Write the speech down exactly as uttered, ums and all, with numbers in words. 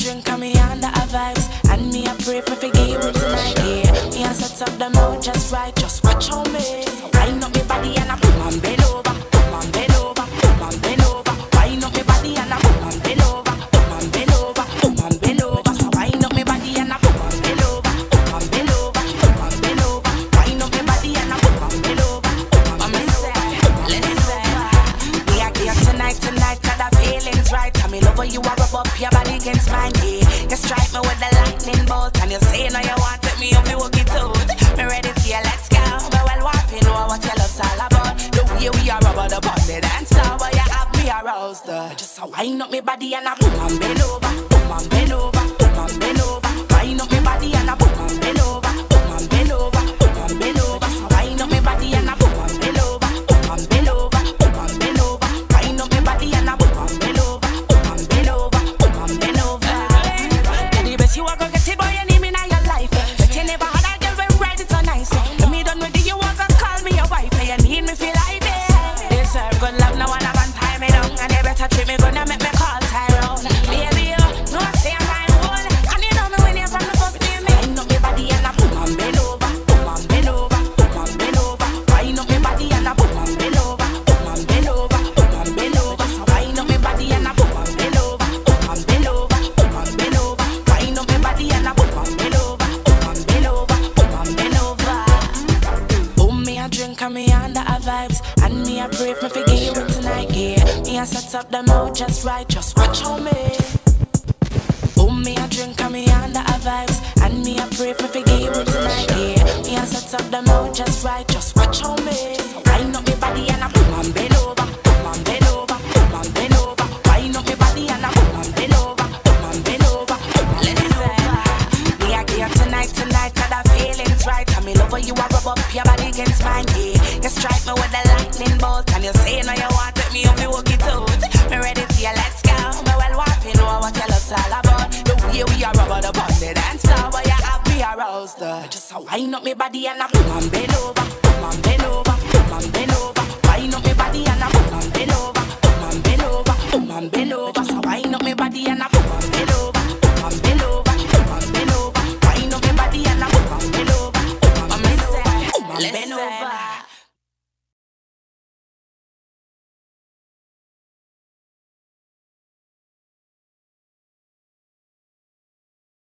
drink and me under a vibes, and me a pray for forgive you tonight. Yeah, me a set up the mood just right, just watch on me. Wind up me body and I boom and bend over, boom and bend over, boom and bend over. Wind up me body and I boom and bend over, boom and bend over, boom and bend over. So wind up me body and I boom and bend over, boom and bend over, boom and bend over. Wind up me body and I boom and bend over, boom and bend over. Listen, we are here tonight, tonight, 'cause the feeling's right. Tell me love how you a rub up your body against mine, yeah. You strike me with the lightning bolt, and you say now you want it, me up you walk it out. Me ready for you, let's go. But well, what you know what your love's all about. The way we are rubber the body dance now, but you have me aroused. Uh. Just a wind up me body and I boom and bend over, boom and bend over, boom and bend over. Wind up me body and I boom and bend over, boom and bend over, boom and bend over. So wind up me body and I boom and bend over, boom and bend over, boom and bend over. Wind up me body and I boom and bend over, boom and bend over, boom and bend over. You're the best you are gonna get it, boy. You need me in your life, but you never had a girl when right it's so nice. When me done with you, you want to call me your wife, and you need me feel like this. They serve good love, no one can tie me down, and you better treat me good and make me call Tyrone. Baby, you know I say I'm my own, and you know me when you're from the first day. Me wind up me body and I boom and bend over, boom and bend over, boom and bend over. Wind up me body and I boom and bend over, boom and bend over, boom and bend over. So wind up me body and I boom and bend over, boom and bend over, boom and bend over. Wind up me body and I boom and bend over, boom and bend over, boom and bend over. Boom, me a drink and me under a vibes, and me a pray for forgive you tonight. Yeah, me a set up the mood just right, just watch on me. Boom, me a drink and me under a vibes, and me a pray for forgive you tonight. Yeah, me a set up the mood just right, just watch on me. Wind up me body and I boom and bend over, boom and bend over, boom and bend over. Wind up me body and I boom and bend over, boom and bend over. Listen, we are here tonight, tonight, 'cause the feeling's right. Tell me love how you a rub up your body against mine, yeah. You strike me with the lightning bolt, and you say now you want it, me up you walk it out. Me ready for you, let's go. But well, what you know what your love's all about. The way we are rubber the body dance now, but you have me aroused. Uh. Just a wind up me body and I boom and bend over,